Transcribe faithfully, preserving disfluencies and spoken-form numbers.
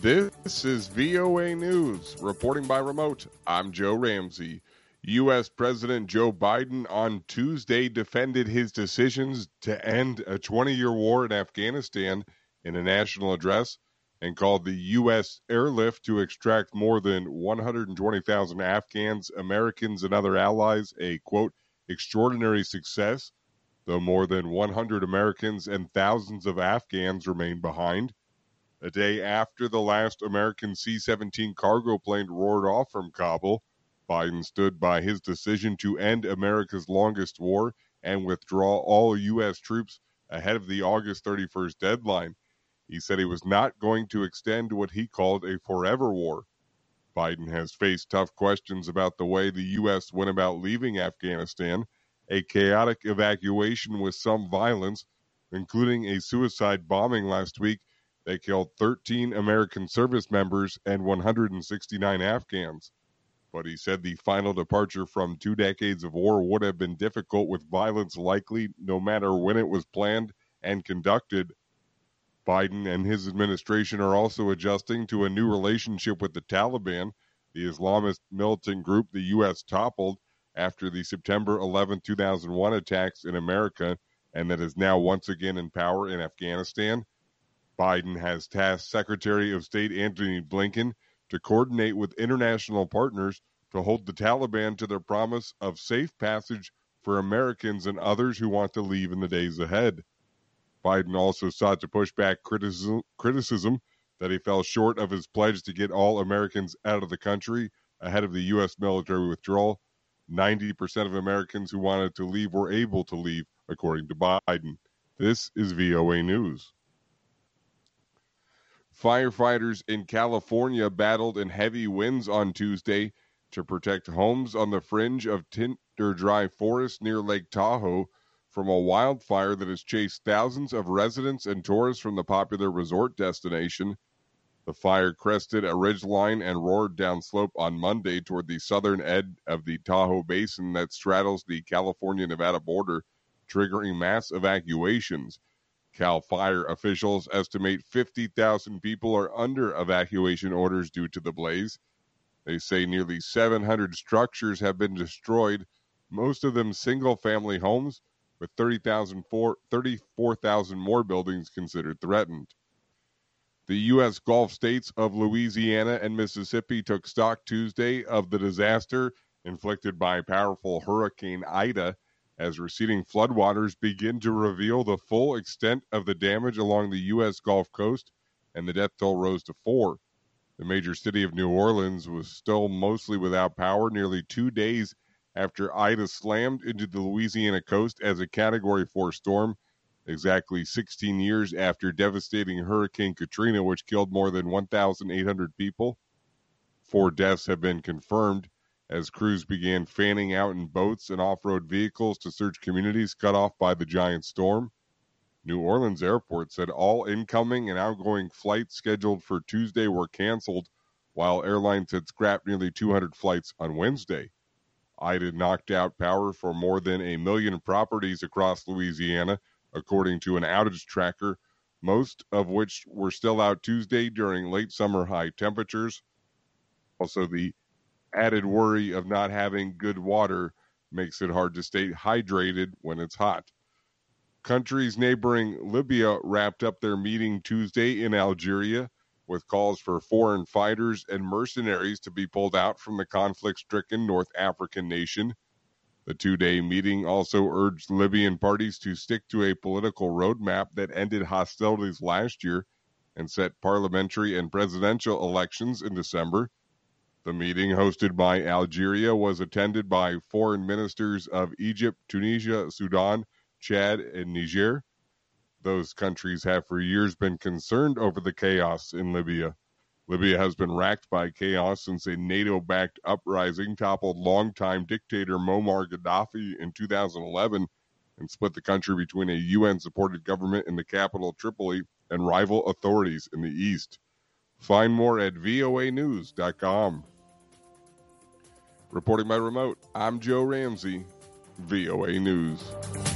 This is V O A News, reporting by remote. I'm Joe Ramsey. U S. President Joe Biden on Tuesday defended his decisions to end a twenty-year war in Afghanistan in a national address and called the U S airlift to extract more than one hundred twenty thousand Afghans, Americans, and other allies a, quote, extraordinary success, though more than one hundred Americans and thousands of Afghans remain behind. A day after the last American C seventeen cargo plane roared off from Kabul, Biden stood by his decision to end America's longest war and withdraw all U S troops ahead of the August thirty-first deadline. He said he was not going to extend what he called a forever war. Biden has faced tough questions about the way the U S went about leaving Afghanistan, a chaotic evacuation with some violence, including a suicide bombing last week that killed thirteen American service members and one hundred sixty-nine Afghans. But he said the final departure from two decades of war would have been difficult, with violence likely no matter when it was planned and conducted. Biden and his administration are also adjusting to a new relationship with the Taliban, the Islamist militant group the U S toppled after the September eleventh, two thousand one attacks in America, and that is now once again in power in Afghanistan. Biden has tasked Secretary of State Antony Blinken to coordinate with international partners to hold the Taliban to their promise of safe passage for Americans and others who want to leave in the days ahead. Biden also sought to push back criticism, criticism that he fell short of his pledge to get all Americans out of the country ahead of the U S military withdrawal. ninety percent of Americans who wanted to leave were able to leave, according to Biden. This is V O A News. Firefighters in California battled in heavy winds on Tuesday to protect homes on the fringe of Tinder Dry Forest near Lake Tahoe from a wildfire that has chased thousands of residents and tourists from the popular resort destination. The fire crested a ridgeline and roared downslope on Monday toward the southern edge of the Tahoe Basin that straddles the California-Nevada border, triggering mass evacuations. Cal Fire officials estimate fifty thousand people are under evacuation orders due to the blaze. They say nearly seven hundred structures have been destroyed, most of them single-family homes, with thirty-four thousand more buildings considered threatened. The U S Gulf states of Louisiana and Mississippi took stock Tuesday of the disaster inflicted by powerful Hurricane Ida, as receding floodwaters begin to reveal the full extent of the damage along the U S Gulf Coast, and the death toll rose to four. The major city of New Orleans was still mostly without power nearly two days after Ida slammed into the Louisiana coast as a Category four storm, exactly sixteen years after devastating Hurricane Katrina, which killed more than one thousand eight hundred people. Four deaths have been confirmed, as crews began fanning out in boats and off-road vehicles to search communities cut off by the giant storm. New Orleans Airport said all incoming and outgoing flights scheduled for Tuesday were canceled, while airlines had scrapped nearly two hundred flights on Wednesday. Ida knocked out power for more than a million properties across Louisiana, according to an outage tracker, most of which were still out Tuesday during late summer high temperatures. Also, the added worry of not having good water makes it hard to stay hydrated when it's hot. Countries neighboring Libya wrapped up their meeting Tuesday in Algeria with calls for foreign fighters and mercenaries to be pulled out from the conflict-stricken North African nation. The two-day meeting also urged Libyan parties to stick to a political roadmap that ended hostilities last year and set parliamentary and presidential elections in December. The meeting, hosted by Algeria, was attended by foreign ministers of Egypt, Tunisia, Sudan, Chad, and Niger. Those countries have for years been concerned over the chaos in Libya. Libya has been racked by chaos since a NATO-backed uprising toppled longtime dictator Muammar Gaddafi in two thousand eleven and split the country between a U N-supported government in the capital Tripoli and rival authorities in the east. Find more at V O A news dot com. Reporting by remote, I'm Joe Ramsey, V O A News.